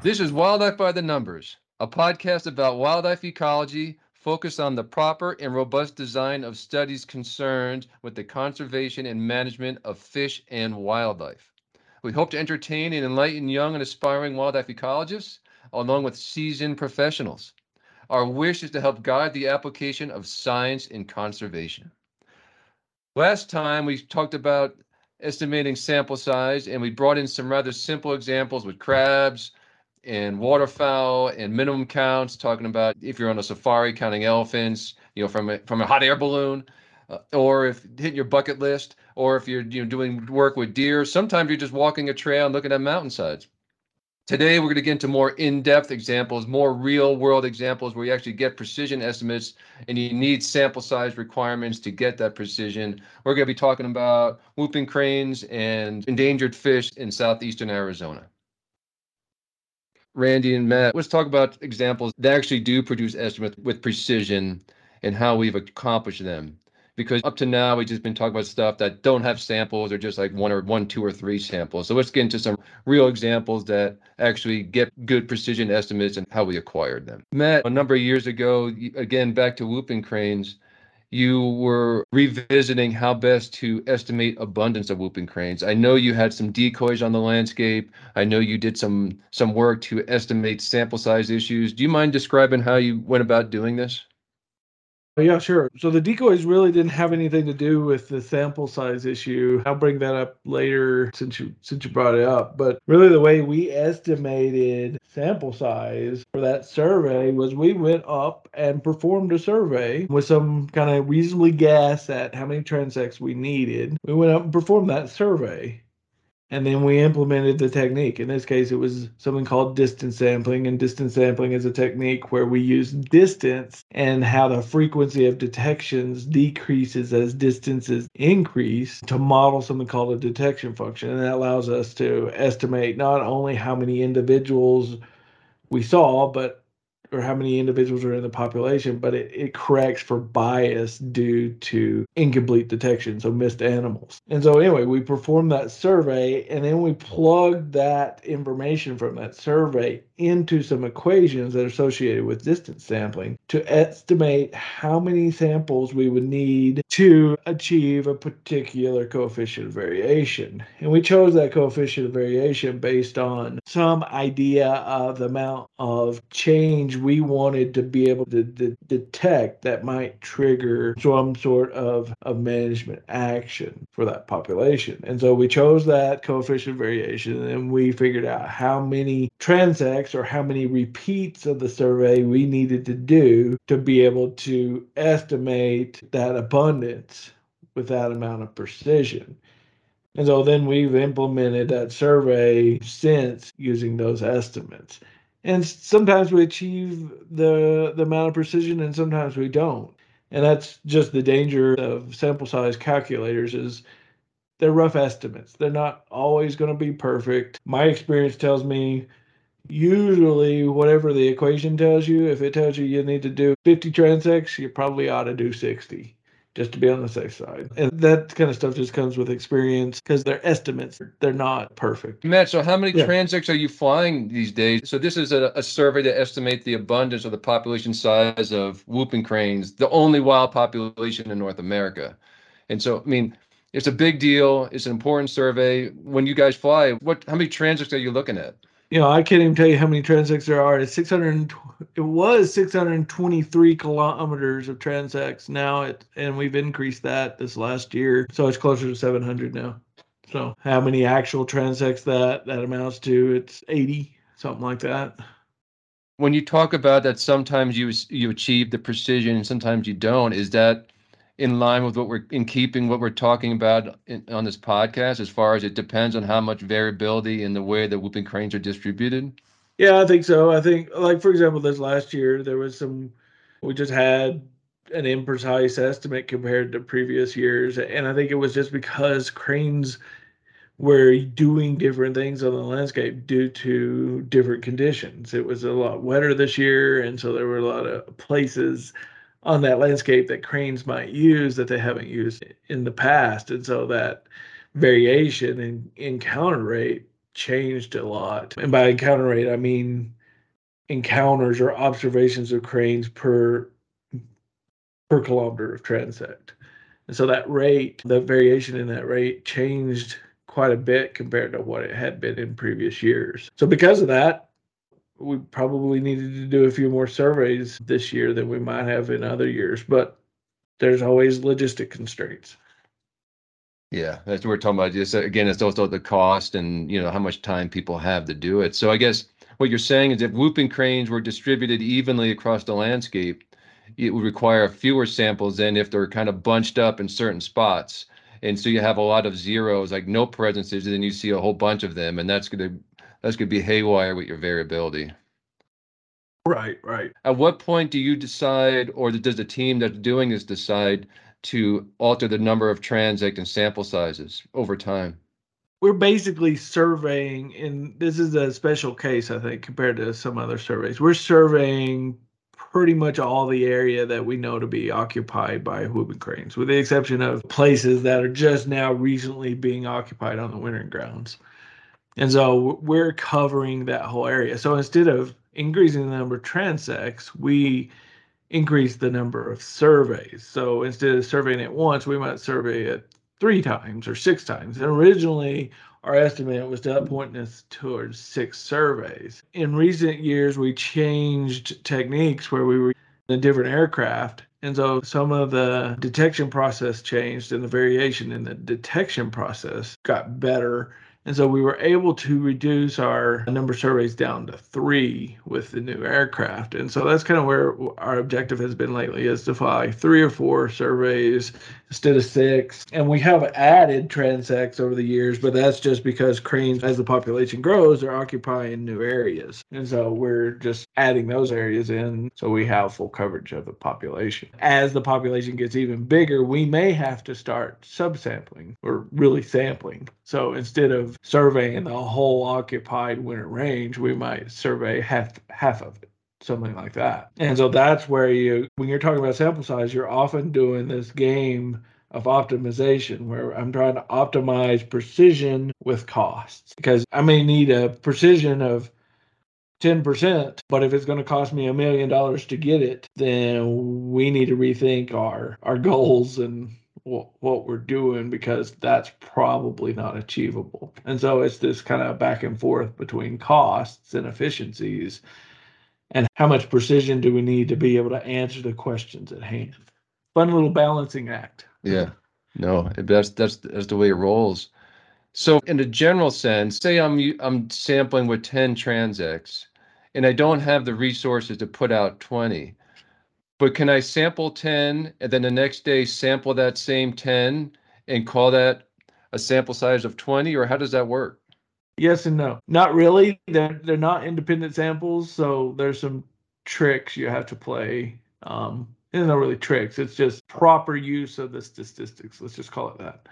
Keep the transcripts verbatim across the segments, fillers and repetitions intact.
This is Wildlife by the Numbers, a podcast about wildlife ecology focused on the proper and robust design of studies concerned with the conservation and management of fish and wildlife. We hope to entertain and enlighten young and aspiring wildlife ecologists, along with seasoned professionals. Our wish is to help guide the application of science in conservation. Last time we talked about estimating sample size, and we brought in some rather simple examples with crabs and waterfowl and minimum counts, talking about if you're on a safari counting elephants, you know, from a, from a hot air balloon, uh, or if hitting your bucket list, or if you're you know doing work with deer. Sometimes you're just walking a trail and looking at mountainsides. Today, we're going to get into more in-depth examples, more real-world examples where you actually get precision estimates and you need sample size requirements to get that precision. We're going to be talking about whooping cranes and endangered fish in southeastern Arizona. Randy and Matt, let's talk about examples that actually do produce estimates with precision and how we've accomplished them. Because up to now, we've just been talking about stuff that don't have samples or just like one or one, two or three samples. So let's get into some real examples that actually get good precision estimates and how we acquired them. Matt, a number of years ago, again, back to whooping cranes, you were revisiting how best to estimate abundance of whooping cranes. I know you had some decoys on the landscape. I know you did some some work to estimate sample size issues. Do you mind describing how you went about doing this? Yeah, sure. So the decoys really didn't have anything to do with the sample size issue. I'll bring that up later since you since you brought it up. But really the way we estimated sample size for that survey was we went up and performed a survey with some kind of reasonably guess at how many transects we needed. We went up and performed that survey. And then we implemented the technique. In this case, it was something called distance sampling. And distance sampling is a technique where we use distance and how the frequency of detections decreases as distances increase to model something called a detection function. And that allows us to estimate not only how many individuals we saw, but or how many individuals are in the population, but it, it corrects for bias due to incomplete detection, so missed animals. And so anyway, we performed that survey and then we plugged that information from that survey into some equations that are associated with distance sampling to estimate how many samples we would need to achieve a particular coefficient of variation. And we chose that coefficient of variation based on some idea of the amount of change we wanted to be able to de- detect that might trigger some sort of, of management action for that population. And so we chose that coefficient of variation and we figured out how many transects or how many repeats of the survey we needed to do to be able to estimate that abundance with that amount of precision. And so then we've implemented that survey since using those estimates. And sometimes we achieve the, the amount of precision and sometimes we don't. And that's just the danger of sample size calculators is they're rough estimates. They're not always going to be perfect. My experience tells me usually whatever the equation tells you, if it tells you you need to do fifty transects, you probably ought to do sixty just to be on the safe side. And that kind of stuff just comes with experience because they're estimates. They're not perfect. Matt, so how many Yeah. transects are you flying these days? So this is a, a survey to estimate the abundance or the population size of whooping cranes, the only wild population in North America. And so, I mean, it's a big deal. It's an important survey. When you guys fly, what how many transects are you looking at? You know, I can't even tell you how many transects there are. It's six hundred. It was six hundred twenty-three kilometers of transects. Now it, and we've increased that this last year, so it's closer to seven hundred now. So how many actual transects that that amounts to? It's eighty, something like that. When you talk about that, sometimes you you achieve the precision and sometimes you don't. Is that in line with what we're in keeping what we're talking about in, on this podcast, as far as it depends on how much variability in the way that whooping cranes are distributed? Yeah, I think so. I think, like, for example, this last year, there was some, we just had an imprecise estimate compared to previous years. And I think it was just because cranes were doing different things on the landscape due to different conditions. It was a lot wetter this year. And so there were a lot of places on that landscape that cranes might use that they haven't used in the past. And so that variation in encounter rate changed a lot. And by encounter rate, I mean encounters or observations of cranes per per kilometer of transect. And so that rate, the variation in that rate changed quite a bit compared to what it had been in previous years. So because of that, we probably needed to do a few more surveys this year than we might have in other years, but there's always logistic constraints. Yeah, that's what we're talking about. Just again, it's also the cost and you know how much time people have to do it. So I guess what you're saying is if whooping cranes were distributed evenly across the landscape, it would require fewer samples than if they're kind of bunched up in certain spots. And so you have a lot of zeros, like no presences, and then you see a whole bunch of them, and that's gonna that's gonna be haywire with your variability. Right, right. At what point do you decide, or does the team that's doing this decide to alter the number of transect and sample sizes over time? We're basically surveying, and this is a special case, I think, compared to some other surveys. We're surveying pretty much all the area that we know to be occupied by whooping cranes, with the exception of places that are just now recently being occupied on the wintering grounds. And so we're covering that whole area. So instead of increasing the number of transects, we increase the number of surveys. So instead of surveying it once, we might survey it three times or six times. And originally, our estimate was to pointing us towards six surveys. In recent years, we changed techniques where we were in a different aircraft. And so some of the detection process changed and the variation in the detection process got better. And so we were able to reduce our number of surveys down to three with the new aircraft. And so that's kind of where our objective has been lately, is to fly three or four surveys instead of six. And we have added transects over the years, but that's just because cranes, as the population grows, are occupying new areas. And so we're just adding those areas in so we have full coverage of the population. As the population gets even bigger, we may have to start subsampling or really sampling. So instead of surveying the whole occupied winter range, we might survey half half of it, something like that. And so that's where you, when you're talking about sample size, you're often doing this game of optimization where I'm trying to optimize precision with costs, because I may need a precision of ten percent, but if it's going to cost me a million dollars to get it, then we need to rethink our our goals and what we're doing, because that's probably not achievable. And so it's this kind of back and forth between costs and efficiencies and how much precision do we need to be able to answer the questions at hand. Fun little balancing act. Yeah, no, that's that's that's the way it rolls. So in a general sense, say I'm I'm sampling with ten transects and I don't have the resources to put out twenty. But can I sample ten and then the next day sample that same ten and call that a sample size of twenty, or how does that work? Yes and no. Not really. They're they're not independent samples, so there's some tricks you have to play. Um, it's not really tricks. It's just proper use of the statistics. Let's just call it that.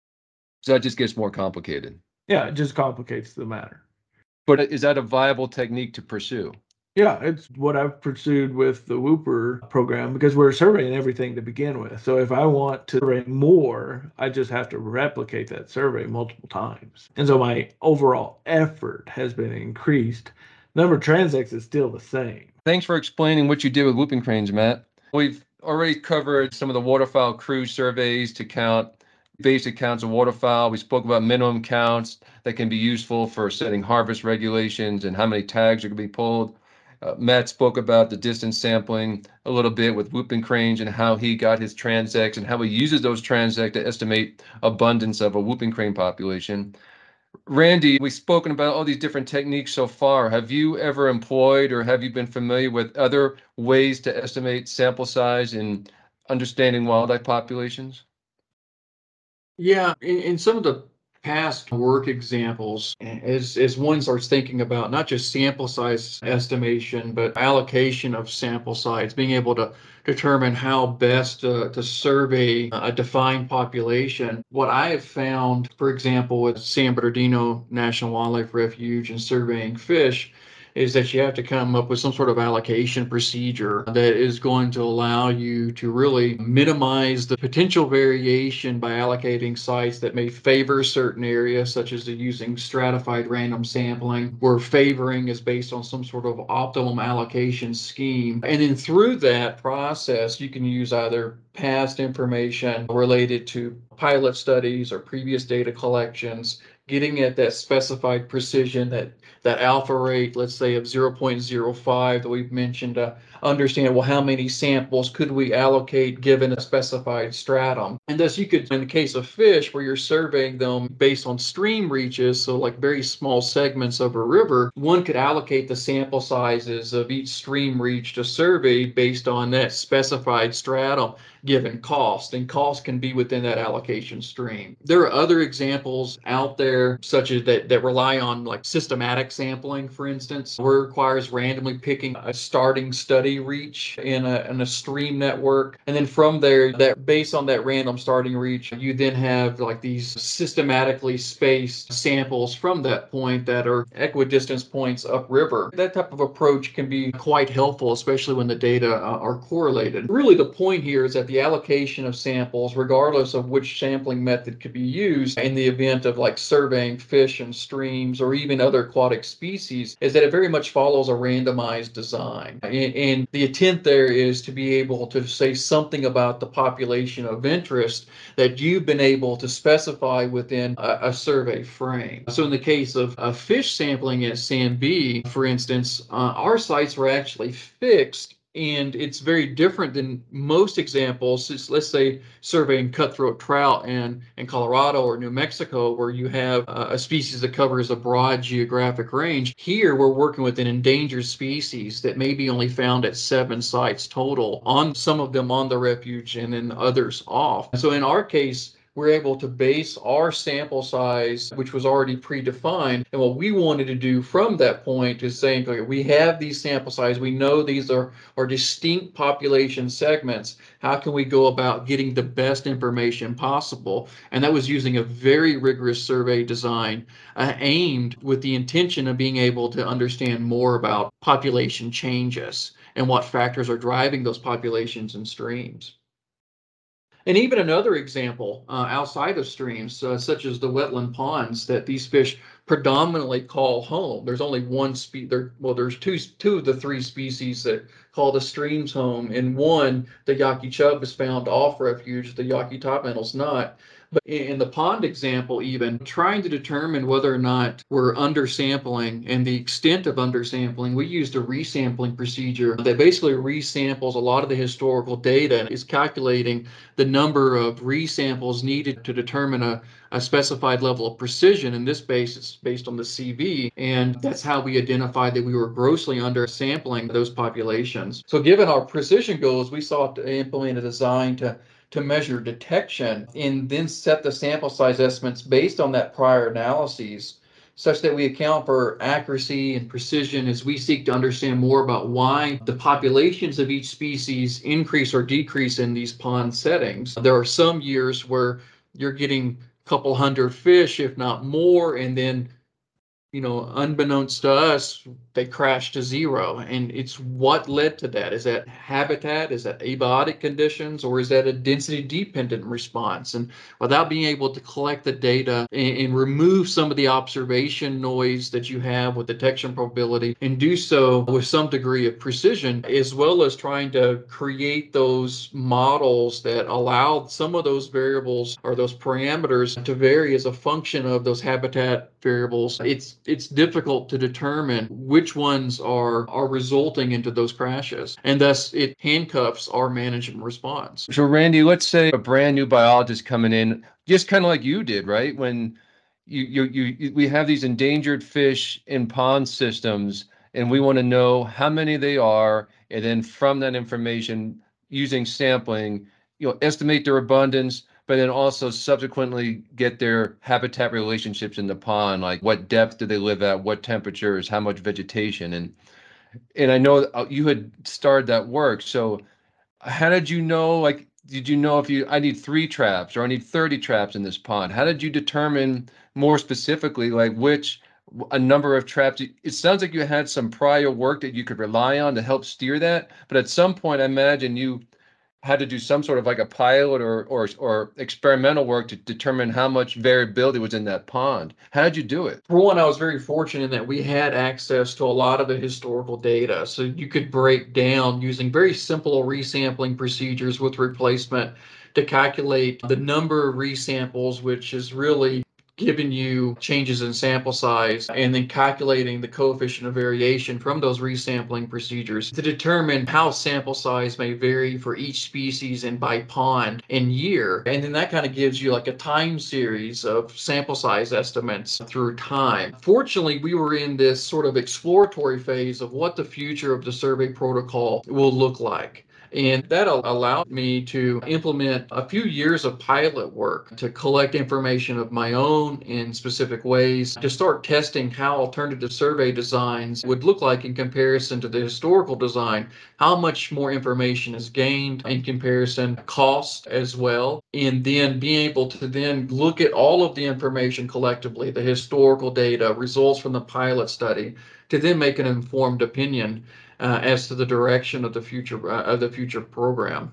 So that just gets more complicated. Yeah, it just complicates the matter. But is that a viable technique to pursue? Yeah, it's what I've pursued with the Whooper program, because we're surveying everything to begin with. So if I want to survey more, I just have to replicate that survey multiple times. And so my overall effort has been increased. The number of transects is still the same. Thanks for explaining what you did with whooping cranes, Matt. We've already covered some of the waterfowl crew surveys to count basic counts of waterfowl. We spoke about minimum counts that can be useful for setting harvest regulations and how many tags are going to be pulled. Uh, Matt spoke about the distance sampling a little bit with whooping cranes and how he got his transects and how he uses those transects to estimate abundance of a whooping crane population. Randy, we've spoken about all these different techniques so far. Have you ever employed or have you been familiar with other ways to estimate sample size in understanding wildlife populations? Yeah, in, in some of the past work examples, as as one starts thinking about not just sample size estimation, but allocation of sample size, being able to determine how best to, to survey a defined population. What I have found, for example, with San Bernardino National Wildlife Refuge and surveying fish, is that you have to come up with some sort of allocation procedure that is going to allow you to really minimize the potential variation by allocating sites that may favor certain areas, such as using stratified random sampling, where favoring is based on some sort of optimum allocation scheme. And then through that process, you can use either past information related to pilot studies or previous data collections, getting at that specified precision, that that alpha rate, let's say of zero point zero five that we've mentioned, to understand, well, how many samples could we allocate given a specified stratum? And thus you could, in the case of fish, where you're surveying them based on stream reaches, so like very small segments of a river, one could allocate the sample sizes of each stream reach to survey based on that specified stratum given cost, and cost can be within that allocation stream. There are other examples out there, such as that, that rely on like systematic sampling, for instance, where it requires randomly picking a starting study reach in a, in a stream network. And then from there, that based on that random starting reach, you then have like these systematically spaced samples from that point that are equidistance points upriver. That type of approach can be quite helpful, especially when the data uh, are correlated. Really, the point here is that the allocation of samples, regardless of which sampling method could be used in the event of like surveying fish and streams or even other aquatic species, is that it very much follows a randomized design. And, and the intent there is to be able to say something about the population of interest that you've been able to specify within a, a survey frame. So in the case of a fish sampling at Sam B, for instance, uh, our sites were actually fixed. And it's very different than most examples. It's, let's say, surveying cutthroat trout in, in Colorado or New Mexico, where you have uh, a species that covers a broad geographic range. Here, we're working with an endangered species that may be only found at seven sites total, on some of them on the refuge and then others off. So in our case, we're able to base our sample size, which was already predefined. And what we wanted to do from that point is saying, okay, we have these sample size. We know these are, are distinct population segments. How can we go about getting the best information possible? And that was using a very rigorous survey design uh, aimed with the intention of being able to understand more about population changes and what factors are driving those populations and streams. And even another example uh, outside of streams, uh, such as the wetland ponds that these fish predominantly call home. There's only one spe there. Well, there's two two of the three species that call the streams home. In one, the Yaqui chub is found off refuge. The Yaqui topmantle's not. But in the pond example, even trying to determine whether or not we're undersampling and the extent of undersampling, we used a resampling procedure that basically resamples a lot of the historical data and is calculating the number of resamples needed to determine a, a specified level of precision. In this case, it's based on the C V, and that's how we identified that we were grossly undersampling those populations. So given our precision goals, we sought to implement a design to to measure detection and then set the sample size estimates based on that prior analyses, such that we account for accuracy and precision as we seek to understand more about why the populations of each species increase or decrease in these pond settings. There are some years where you're getting a couple hundred fish, if not more, and then, you know, unbeknownst to us, they crash to zero. And it's what led to that. Is that habitat? Is that abiotic conditions? Or is that a density dependent response? And without being able to collect the data and, and remove some of the observation noise that you have with detection probability, and do so with some degree of precision, as well as trying to create those models that allow some of those variables or those parameters to vary as a function of those habitat variables, it's it's difficult to determine which ones are are resulting into those crashes, and thus it handcuffs our management response. So Randy, let's say a brand new biologist coming in, just kind of like you did, right? When you, you you we have these endangered fish in pond systems, and we want to know how many they are, and then from that information, using sampling, you know, estimate their abundance, but then also subsequently get their habitat relationships in the pond, like what depth do they live at, what temperatures, how much vegetation. And and I know you had started that work. So how did you know, like, did you know if you, I need three traps or I need thirty traps in this pond? How did you determine more specifically, like which a number of traps. It sounds like you had some prior work that you could rely on to help steer that. But at some point, I imagine you had to do some sort of like a pilot or or or experimental work to determine how much variability was in that pond. How did you do it? For one, I was very fortunate that we had access to a lot of the historical data. So you could break down using very simple resampling procedures with replacement to calculate the number of resamples, which is really giving you changes in sample size, and then calculating the coefficient of variation from those resampling procedures to determine how sample size may vary for each species and by pond and year. And then that kind of gives you like a time series of sample size estimates through time. Fortunately, we were in this sort of exploratory phase of what the future of the survey protocol will look like. And that allowed me to implement a few years of pilot work to collect information of my own in specific ways, to start testing how alternative survey designs would look like in comparison to the historical design, how much more information is gained in comparison, cost as well, and then being able to then look at all of the information collectively, the historical data, results from the pilot study, to then make an informed opinion Uh, as to the direction of the future uh, of the future program.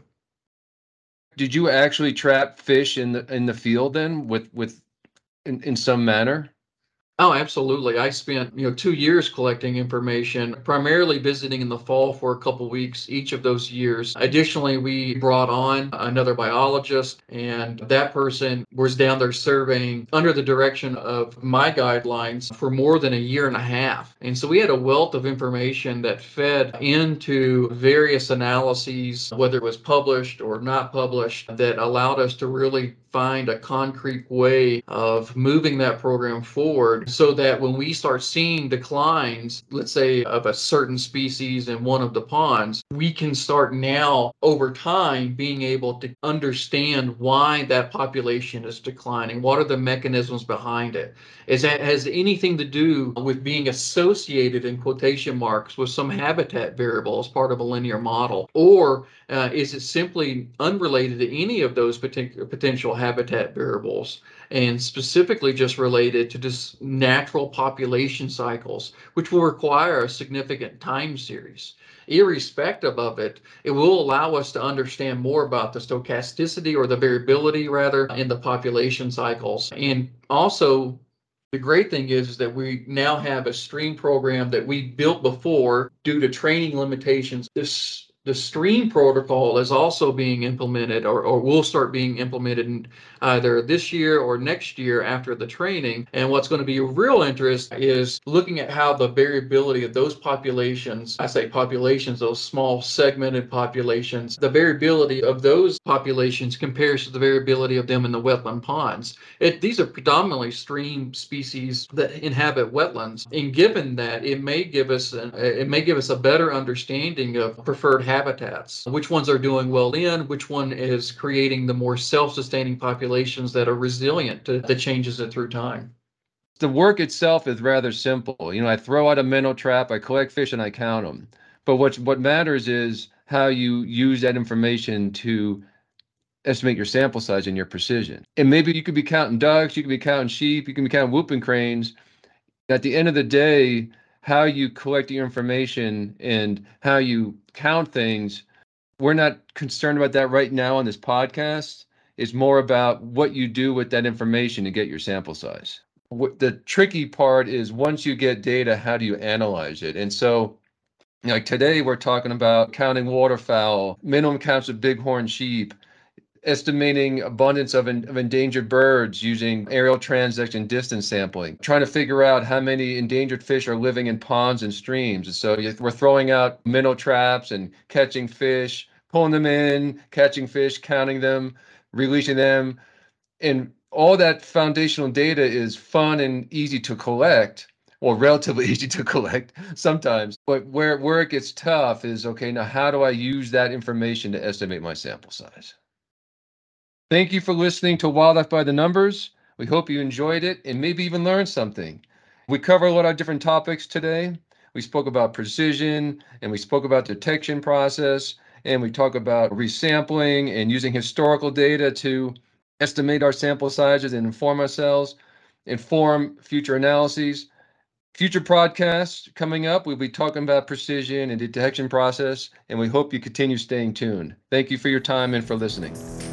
Did you actually trap fish in the in the field then with with in, in some manner? Oh, absolutely. I spent, you know, two years collecting information, primarily visiting in the fall for a couple weeks each of those years. Additionally, we brought on another biologist, and that person was down there surveying under the direction of my guidelines for more than a year and a half. And so we had a wealth of information that fed into various analyses, whether it was published or not published, that allowed us to really find a concrete way of moving that program forward, so that when we start seeing declines, let's say of a certain species in one of the ponds, we can start now over time being able to understand why that population is declining. What are the mechanisms behind it? Is that has anything to do with being associated in quotation marks with some habitat variable as part of a linear model? Or uh, is it simply unrelated to any of those potential potential habitat variables, and specifically just related to just natural population cycles, which will require a significant time series? Irrespective of it, it will allow us to understand more about the stochasticity, or the variability rather, in the population cycles. And also, the great thing is, is that we now have a stream program that we built before due to training limitations. This The stream protocol is also being implemented, or, or will start being implemented in either this year or next year after the training. And what's going to be of real interest is looking at how the variability of those populations, I say populations, those small segmented populations, the variability of those populations compares to the variability of them in the wetland ponds. It, these are predominantly stream species that inhabit wetlands. And given that, it may give us an, it may give us a better understanding of preferred habitats, which ones are doing well in, which one is creating the more self-sustaining populations that are resilient to the changes through time. The work itself is rather simple. You know, I throw out a minnow trap, I collect fish, and I count them. But what what matters is how you use that information to estimate your sample size and your precision. And maybe you could be counting ducks, you could be counting sheep, you can be counting whooping cranes. At the end of the day, how you collect your information and how you count things, we're not concerned about that right now on this podcast. It's more about what you do with that information to get your sample size. What the tricky part is, once you get data, how do you analyze it? And so, you know, like today, we're talking about counting waterfowl, minimum counts of bighorn sheep, estimating abundance of, of endangered birds using aerial transect and distance sampling, trying to figure out how many endangered fish are living in ponds and streams. And so we're throwing out minnow traps and catching fish, pulling them in, catching fish, counting them, releasing them. And all that foundational data is fun and easy to collect, or relatively easy to collect sometimes. But where, where it gets tough is, okay, now how do I use that information to estimate my sample size? Thank you for listening to Wildlife by the Numbers. We hope you enjoyed it and maybe even learned something. We cover a lot of different topics today. We spoke about precision, and we spoke about the detection process, and we talk about resampling and using historical data to estimate our sample sizes and inform ourselves, inform future analyses. Future podcasts coming up, we'll be talking about precision and detection process, and we hope you continue staying tuned. Thank you for your time and for listening.